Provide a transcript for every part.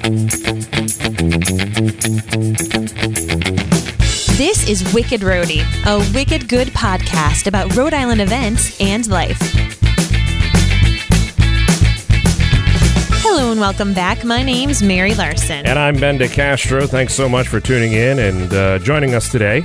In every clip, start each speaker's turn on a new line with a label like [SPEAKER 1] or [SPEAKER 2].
[SPEAKER 1] This is Wicked Roadie, a wicked good podcast about Rhode Island events and life. Hello and welcome back. My name's Mary Larson.
[SPEAKER 2] And I'm Ben DeCastro. Thanks so much for tuning in and joining us today.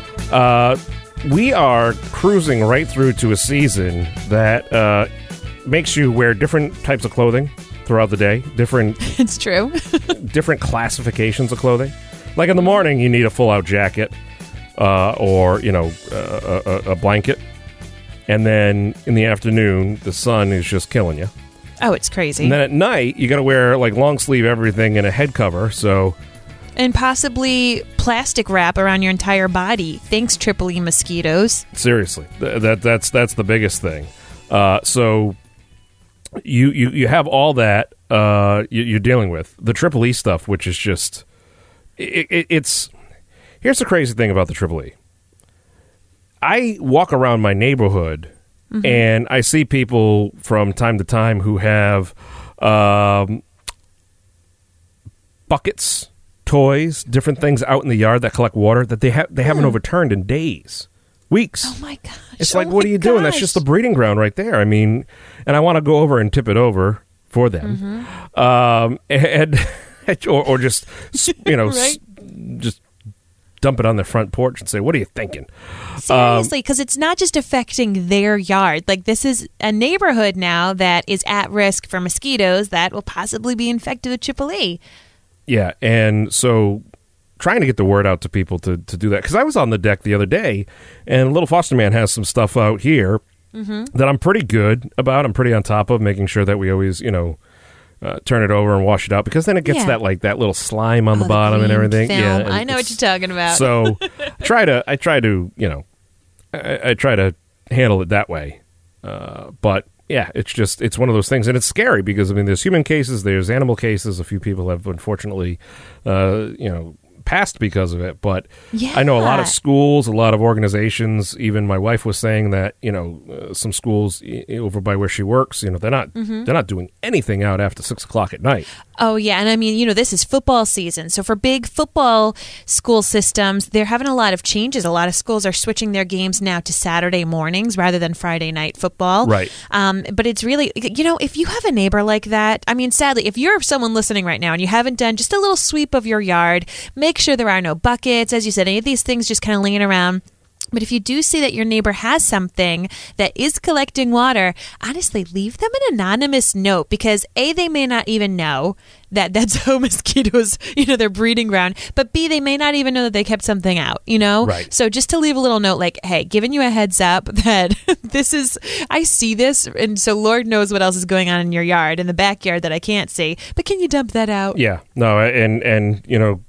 [SPEAKER 2] We are cruising right through to a season that makes you wear different types of clothing throughout the day.
[SPEAKER 1] It's true.
[SPEAKER 2] Different classifications of clothing. Like in the morning, you need a full-out jacket or, a blanket. And then in the afternoon, the sun is just killing you.
[SPEAKER 1] Oh, it's crazy.
[SPEAKER 2] And then at night, you got to wear like long sleeve everything and a head cover.
[SPEAKER 1] And possibly plastic wrap around your entire body. Thanks, Triple E mosquitoes.
[SPEAKER 2] Seriously, that's the biggest thing. So you have all that you're dealing with. The Triple E stuff, which is just it's. Here's the crazy thing about the Triple E. I walk around my neighborhood and I see people from time to time who have buckets, toys, different things out in the yard that collect water that they haven't overturned in days, weeks.
[SPEAKER 1] Oh my gosh!
[SPEAKER 2] It's like, what are you doing? That's just the breeding ground right there. I mean, and I want to go over and tip it over for them, or just
[SPEAKER 1] Right.
[SPEAKER 2] just dump it on their front porch and say, "What are you thinking?"
[SPEAKER 1] Seriously, because it's not just affecting their yard. Like, this is a neighborhood now that is at risk for mosquitoes that will possibly be infected with Triple E.
[SPEAKER 2] Yeah, and so trying to get the word out to people to do that. Because I was on the deck the other day, and Little Foster Man has some stuff out here that I'm pretty good about. I'm pretty on top of, making sure that we always, turn it over and wash it out. Because then it gets that little slime on the bottom and everything.
[SPEAKER 1] Film.
[SPEAKER 2] Yeah,
[SPEAKER 1] I know what you're talking about.
[SPEAKER 2] So I try to handle it that way. But yeah, it's one of those things, and it's scary because there's human cases, there's animal cases. A few people have unfortunately, passed because of it. But I know a lot of schools, a lot of organizations. Even my wife was saying that some schools over by where she works, they're not doing anything out after 6 o'clock at night.
[SPEAKER 1] Oh, yeah. And I mean, this is football season. So for big football school systems, they're having a lot of changes. A lot of schools are switching their games now to Saturday mornings rather than Friday night football.
[SPEAKER 2] Right.
[SPEAKER 1] But it's really, if you have a neighbor like that, I mean, sadly, if you're someone listening right now and you haven't done just a little sweep of your yard, make sure there are no buckets, as you said, any of these things just kind of laying around. But if you do see that your neighbor has something that is collecting water, honestly, leave them an anonymous note, because A, they may not even know that that's how mosquitoes, their breeding ground, but B, they may not even know that they kept something out,
[SPEAKER 2] Right.
[SPEAKER 1] So just to leave a little note like, hey, giving you a heads up that I see this, and so Lord knows what else is going on in your yard, in the backyard that I can't see, but can you dump that out?
[SPEAKER 2] Yeah, no, and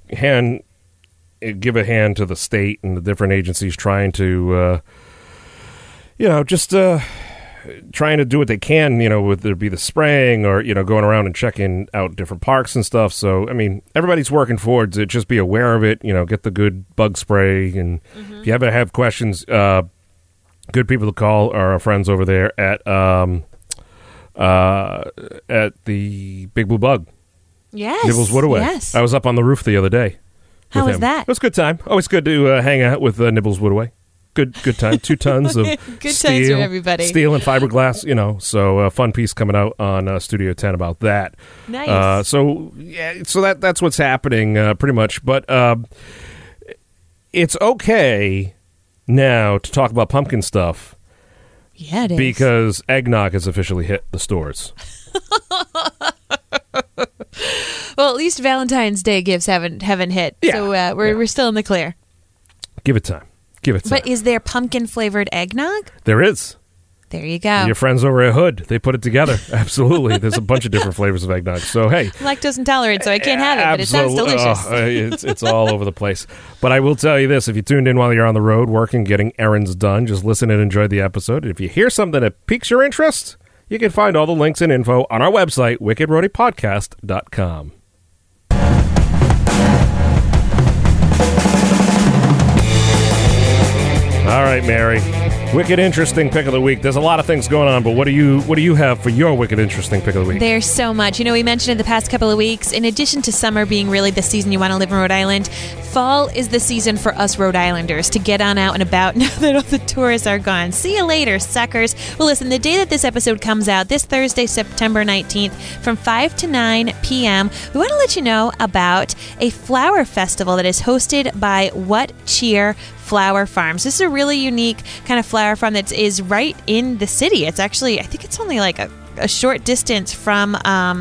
[SPEAKER 2] give a hand to the state and the different agencies trying to, trying to do what they can, whether it be the spraying or, going around and checking out different parks and stuff. So, everybody's working towards it. Just be aware of it, get the good bug spray. And if you ever have questions, good people to call are our friends over there at the Big Blue Bug.
[SPEAKER 1] Yes.
[SPEAKER 2] Nibbles Woodaway.
[SPEAKER 1] Yes.
[SPEAKER 2] I was up on the roof the other day.
[SPEAKER 1] How was
[SPEAKER 2] him.
[SPEAKER 1] that?
[SPEAKER 2] It was a good time. Always good to hang out with Nibbles Woodaway. Good time. 2 tons of
[SPEAKER 1] good
[SPEAKER 2] steel,
[SPEAKER 1] times for everybody.
[SPEAKER 2] Steel and fiberglass. So a fun piece coming out on Studio 10 about that.
[SPEAKER 1] Nice.
[SPEAKER 2] So that's what's happening pretty much. But it's okay now to talk about pumpkin stuff.
[SPEAKER 1] Yeah, it is.
[SPEAKER 2] Because eggnog has officially hit the stores.
[SPEAKER 1] Well, at least Valentine's Day gifts haven't hit, so we're still in the clear.
[SPEAKER 2] Give it time.
[SPEAKER 1] But is there pumpkin flavored eggnog?
[SPEAKER 2] There is.
[SPEAKER 1] There you go.
[SPEAKER 2] Your friends over at Hood, they put it together. Absolutely. There's a bunch of different flavors of eggnog. So, hey.
[SPEAKER 1] Lactose intolerant, so I can't have it, but it sounds delicious.
[SPEAKER 2] It's all over the place. But I will tell you this. If you tuned in while you're on the road, working, getting errands done, just listen and enjoy the episode. If you hear something that piques your interest, you can find all the links and info on our website, wickedroadiepodcast.com. All right, Mary. Wicked interesting pick of the week. There's a lot of things going on, but what do you have for your wicked interesting pick of the week?
[SPEAKER 1] There's so much. You know, we mentioned in the past couple of weeks, in addition to summer being really the season you want to live in Rhode Island, fall is the season for us Rhode Islanders to get on out and about now that all the tourists are gone. See you later, suckers. Well, listen, the day that this episode comes out, this Thursday, September 19th, from 5 to 9 p.m., we want to let you know about a flower festival that is hosted by What Cheer Flower Farms. This is a really unique kind of flower farm that is right in the city. It's actually, I think it's only like a short distance from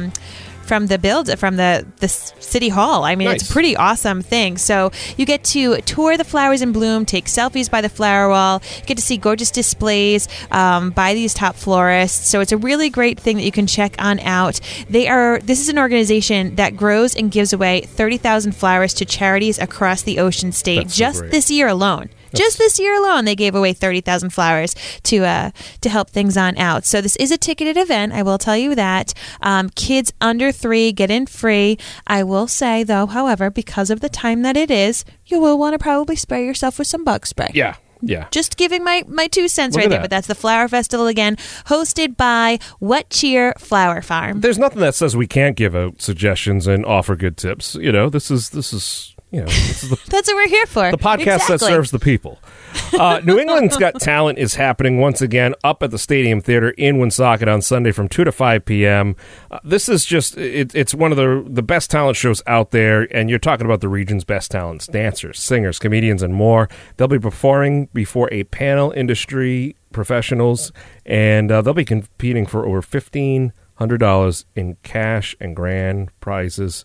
[SPEAKER 1] the city hall. I mean,
[SPEAKER 2] Nice.
[SPEAKER 1] It's a pretty awesome thing. So you get to tour the flowers in bloom, take selfies by the flower wall, you get to see gorgeous displays by these top florists. So it's a really great thing that you can check on out. This is an organization that grows and gives away 30,000 flowers to charities across the Ocean State.
[SPEAKER 2] That's so
[SPEAKER 1] just
[SPEAKER 2] great.
[SPEAKER 1] this year alone. Just this year alone, they gave away 30,000 flowers to help things on out. So this is a ticketed event. I will tell you that. Kids under 3 get in free. I will say, though, however, because of the time that it is, you will want to probably spray yourself with some bug spray.
[SPEAKER 2] Yeah.
[SPEAKER 1] Just giving my 2 cents
[SPEAKER 2] Look
[SPEAKER 1] right
[SPEAKER 2] at
[SPEAKER 1] there.
[SPEAKER 2] that.
[SPEAKER 1] But that's the Flower Festival again, hosted by What Cheer Flower Farm.
[SPEAKER 2] There's nothing that says we can't give out suggestions and offer good tips. You know, this is the
[SPEAKER 1] That's what we're here for.
[SPEAKER 2] The podcast that serves the people. New England's Got Talent is happening once again up at the Stadium Theater in Woonsocket on Sunday from 2 to 5 p.m. This is just, it's one of the best talent shows out there, and you're talking about the region's best talents, dancers, singers, comedians, and more. They'll be performing before a panel industry professionals, and they'll be competing for over $1,500 in cash and grand prizes.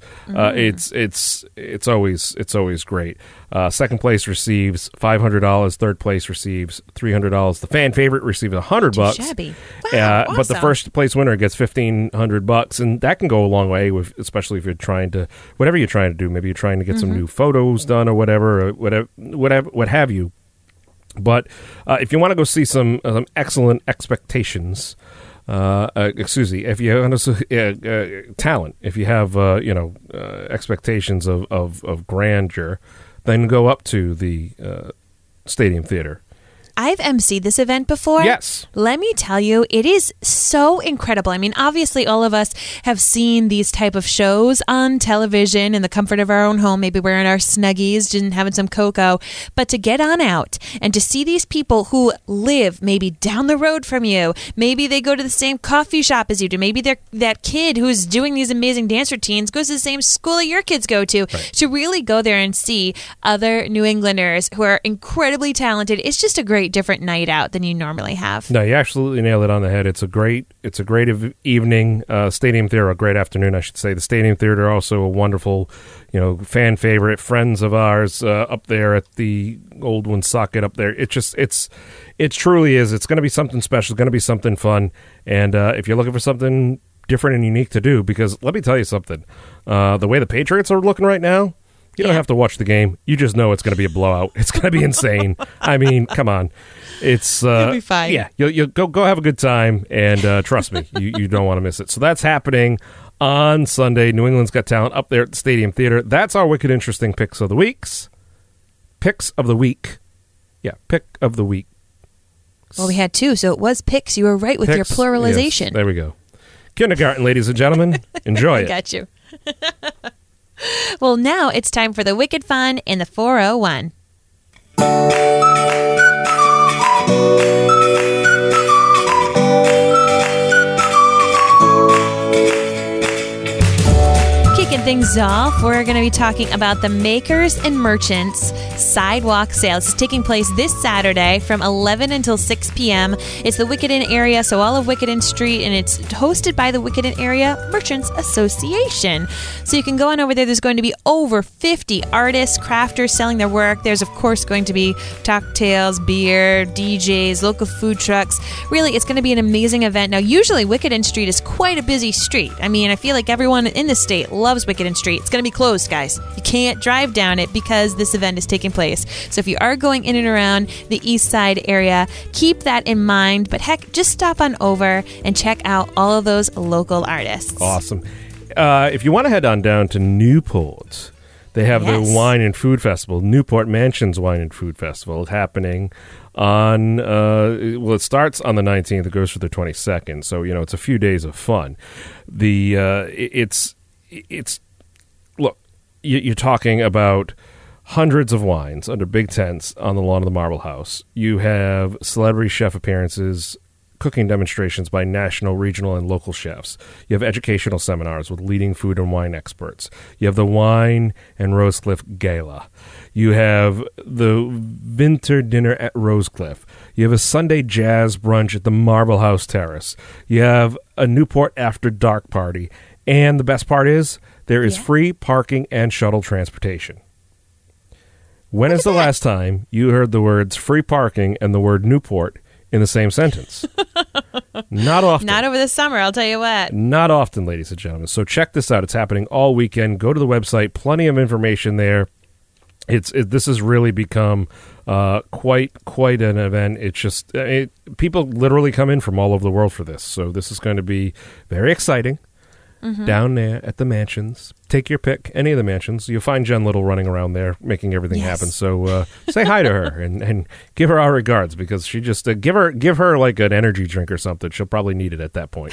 [SPEAKER 2] It's always great. Second place receives $500. Third place receives $300. The fan favorite receives $100.
[SPEAKER 1] Shabby. Wow,
[SPEAKER 2] But the
[SPEAKER 1] awesome.
[SPEAKER 2] first place winner gets $1,500, and that can go a long way with, especially if you're trying to, whatever you're trying to do. Maybe you're trying to get some new photos done or whatever, what have you. But if you want to go see some excellent expectations. If you have talent, if you have expectations of grandeur, then go up to the Stadium Theater.
[SPEAKER 1] I've emceed this event before.
[SPEAKER 2] Yes.
[SPEAKER 1] Let me tell you, it is so incredible. I mean, obviously, all of us have seen these type of shows on television in the comfort of our own home. Maybe we're in our Snuggies and having some cocoa. But to get on out and to see these people who live maybe down the road from you, maybe they go to the same coffee shop as you do, maybe they're that kid who's doing these amazing dance routines goes to the same school that your kids go to, to really go there and see other New Englanders who are incredibly talented. It's just a great different night out than you normally have.
[SPEAKER 2] No, you absolutely nailed it on the head. It's a great evening. Stadium Theater, a great afternoon, I should say. The Stadium Theater, also a wonderful, fan favorite, friends of ours up there at the old Woonsocket up there. It truly is. It's going to be something special. It's going to be something fun. And if you're looking for something different and unique to do, because let me tell you something, the way the Patriots are looking right now, you don't have to watch the game. You just know it's going to be a blowout. It's going to be insane. I mean, come on. It's
[SPEAKER 1] It'll be fine.
[SPEAKER 2] Yeah, you'll go have a good time, and trust me, you don't want to miss it. So that's happening on Sunday. New England's Got Talent up there at the Stadium Theater. That's our wicked interesting picks of the weeks. Picks of the week. Yeah, pick of the week.
[SPEAKER 1] Well, we had 2, so it was picks. You were right with your
[SPEAKER 2] Picks,
[SPEAKER 1] pluralization.
[SPEAKER 2] yes, there we go. Kindergarten, ladies and gentlemen. Enjoy
[SPEAKER 1] I
[SPEAKER 2] it.
[SPEAKER 1] got you. Well, now it's time for the Wicked Fun in the 401. Kicking things off, we're going to be talking about the Makers and Merchants Sidewalk Sale. It's taking place this Saturday from 11 until 6 p.m. It's the Wickeden area, so all of Wickeden Street, and it's hosted by the Wickeden Area Merchants Association. So you can go on over there. There's going to be over 50 artists, crafters selling their work. There's, of course, going to be cocktails, beer, DJs, local food trucks. Really, it's going to be an amazing event. Now, usually Wickeden Street is quite a busy street. I mean, I feel like everyone in the state loves Wickeden Street. It's going to be closed, guys. You can't drive down it because this event is taking place. So if you are going in and around the East Side area, keep that in mind. But heck, just stop on over and check out all of those local artists.
[SPEAKER 2] Awesome. If you want to head on down to Newport, They have the
[SPEAKER 1] Yes.
[SPEAKER 2] Wine and Food Festival, Newport Mansions Wine and Food Festival, happening on, it starts on the 19th, it goes for the 22nd, so, it's a few days of fun. It's look, you're talking about hundreds of wines under big tents on the lawn of the Marble House. You have celebrity chef appearances, cooking demonstrations by national, regional, and local chefs. You have educational seminars with leading food and wine experts. You have the Wine and Rosecliff Gala. You have the Winter Dinner at Rosecliff. You have a Sunday jazz brunch at the Marble House Terrace. You have a Newport After Dark party. And the best part is, there is free parking and shuttle transportation. When is the last time you heard the words free parking and the word Newport in the same sentence? Not often.
[SPEAKER 1] Not over the summer, I'll tell you what.
[SPEAKER 2] Not often, ladies and gentlemen. So check this out. It's happening all weekend. Go to the website. Plenty of information there. This has really become quite an event. It's just people literally come in from all over the world for this. So this is going to be very exciting. Down there at the mansions. Take your pick, any of the mansions. You'll find Jen Little running around there, making everything happen. So say hi to her and give her our regards, because she just give her like an energy drink or something. She'll probably need it at that point.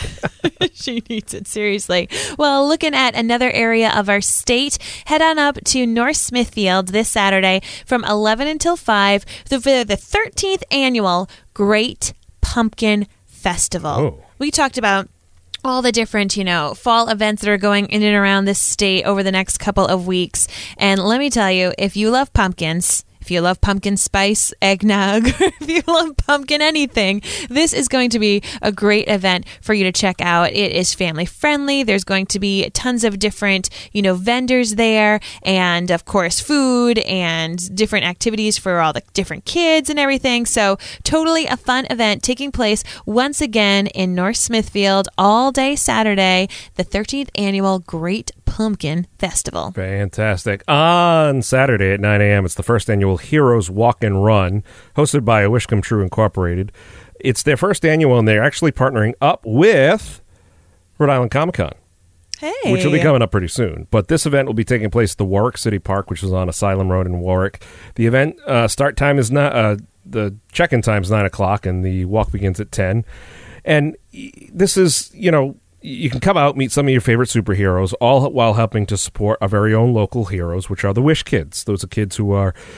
[SPEAKER 1] She needs it, seriously. Well, looking at another area of our state, head on up to North Smithfield this Saturday from 11 until 5 for the 13th annual Great Pumpkin Festival.
[SPEAKER 2] Oh.
[SPEAKER 1] We talked about all the different, fall events that are going in and around this state over the next couple of weeks. And let me tell you, if you love pumpkins, if you love pumpkin spice eggnog, if you love pumpkin anything, this is going to be a great event for you to check out. It is family friendly. There's going to be tons of different, vendors there, and of course food and different activities for all the different kids and everything. So totally a fun event taking place once again in North Smithfield all day Saturday, the 13th annual Great Pumpkin Festival.
[SPEAKER 2] Fantastic. On Saturday at 9 a.m., it's the first annual Heroes Walk and Run, hosted by A Wish Come True Incorporated. It's their first annual, and they're actually partnering up with Rhode Island Comic Con.
[SPEAKER 1] Hey.
[SPEAKER 2] Which will be coming up pretty soon. But this event will be taking place at the Warwick City Park, which is on Asylum Road in Warwick. The event start time is not the check-in time is 9 o'clock, and the walk begins at 10. And this is, you can come out, meet some of your favorite superheroes, all while helping to support our very own local heroes, which are the Wish Kids. Those are kids who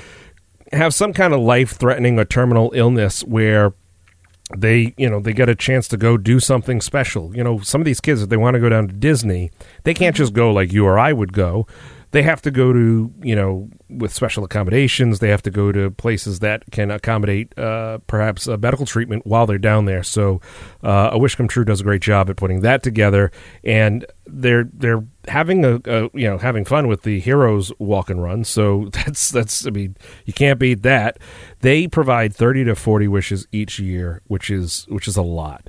[SPEAKER 2] have some kind of life-threatening or terminal illness where they get a chance to go do something special. Some of these kids, if they want to go down to Disney, they can't just go like you or I would go. They have to go to, with special accommodations. They have to go to places that can accommodate perhaps a medical treatment while they're down there. So A Wish Come True does a great job at putting that together. And they're having having fun with the Heroes Walk and Run. So that's you can't beat that. They provide 30 to 40 wishes each year, which is a lot.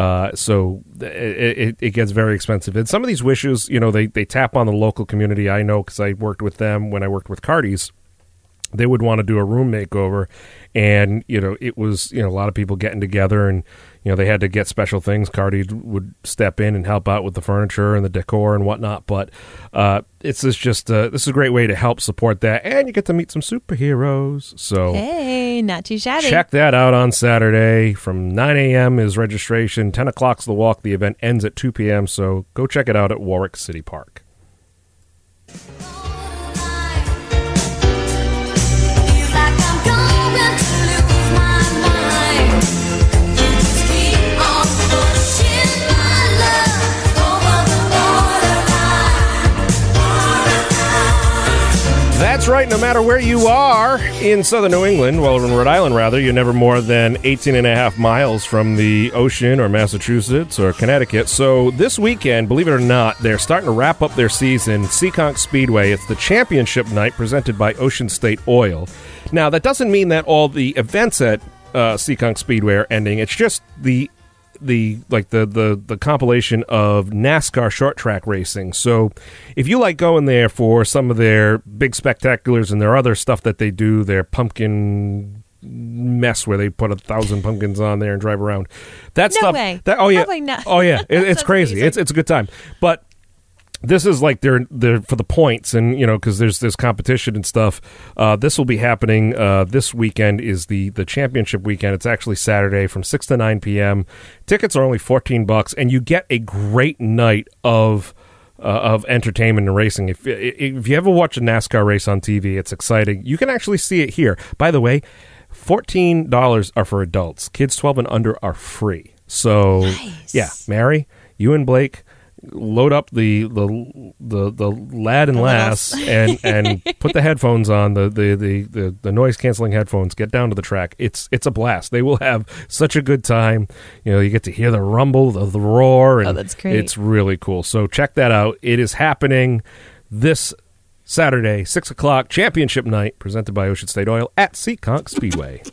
[SPEAKER 2] So it gets very expensive. And some of these wishes, they tap on the local community. I know because I worked with them when I worked with Cardi's. They would want to do a room makeover, and it was a lot of people getting together, and they had to get special things. Cardi would step in and help out with the furniture and the decor and whatnot. But this is a great way to help support that, and you get to meet some superheroes. So
[SPEAKER 1] hey, not too shabby.
[SPEAKER 2] Check that out on Saturday from 9 a.m. is registration. 10 o'clock's the walk. The event ends at 2 p.m. So go check it out at Warwick City Park. That's right. No matter where you are in southern New England, well, in Rhode Island, rather, you're never more than 18 and a half miles from the ocean or Massachusetts or Connecticut. So this weekend, believe it or not, they're starting to wrap up their season. Seekonk Speedway. It's the championship night presented by Ocean State Oil. Now, that doesn't mean that all the events at Seekonk Speedway are ending. It's just the compilation of NASCAR short track racing. So if you like going there for some of their big spectaculars and their other stuff that they do, their pumpkin mess where they put 1,000 pumpkins on there and drive around, that
[SPEAKER 1] no
[SPEAKER 2] stuff.
[SPEAKER 1] Way.
[SPEAKER 2] Oh yeah,
[SPEAKER 1] Probably not.
[SPEAKER 2] oh yeah, it's crazy.
[SPEAKER 1] Amazing.
[SPEAKER 2] It's a good time. But this is like they're for the points, and because there's competition and stuff. This will be happening this weekend. Is the championship weekend. It's actually Saturday from 6 to 9 p.m. Tickets are only $14, and you get a great night of entertainment and racing. If you ever watch a NASCAR race on TV, it's exciting. You can actually see it here. By the way, $14 are for adults. Kids 12 and under are free. So,
[SPEAKER 1] nice.
[SPEAKER 2] Yeah, Mary, you and Blake, load up the lad and lass and put the headphones on, the noise canceling headphones. Get down to the track. It's a blast. They will have such a good time. You get to hear the rumble, the roar, and
[SPEAKER 1] that's great.
[SPEAKER 2] It's really cool. So check that out. It is happening this Saturday, 6 o'clock, championship night, presented by Ocean State Oil at Seekonk Speedway.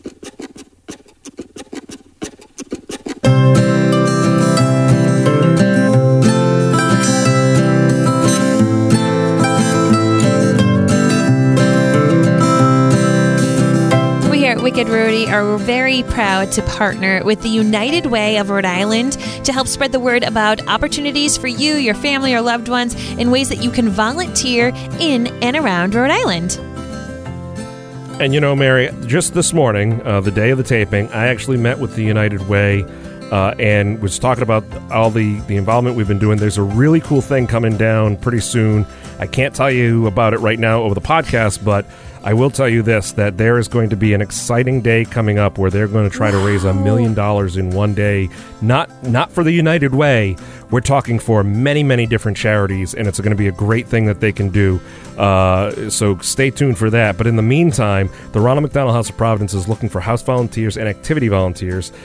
[SPEAKER 1] Wicked Rowdy are very proud to partner with the United Way of Rhode Island to help spread the word about opportunities for you, your family, or loved ones in ways that you can volunteer in and around Rhode Island.
[SPEAKER 2] And Mary, just this morning, the day of the taping, I actually met with the United Way and was talking about all the involvement we've been doing. There's a really cool thing coming down pretty soon. I can't tell you about it right now over the podcast, but I will tell you this, that there is going to be an exciting day coming up where they're going to try to raise $1 million in one day. Not for the United Way. We're talking for many, many different charities, and it's going to be a great thing that they can do. So stay tuned for that. But in the meantime, the Ronald McDonald House of Providence is looking for house volunteers and activity volunteers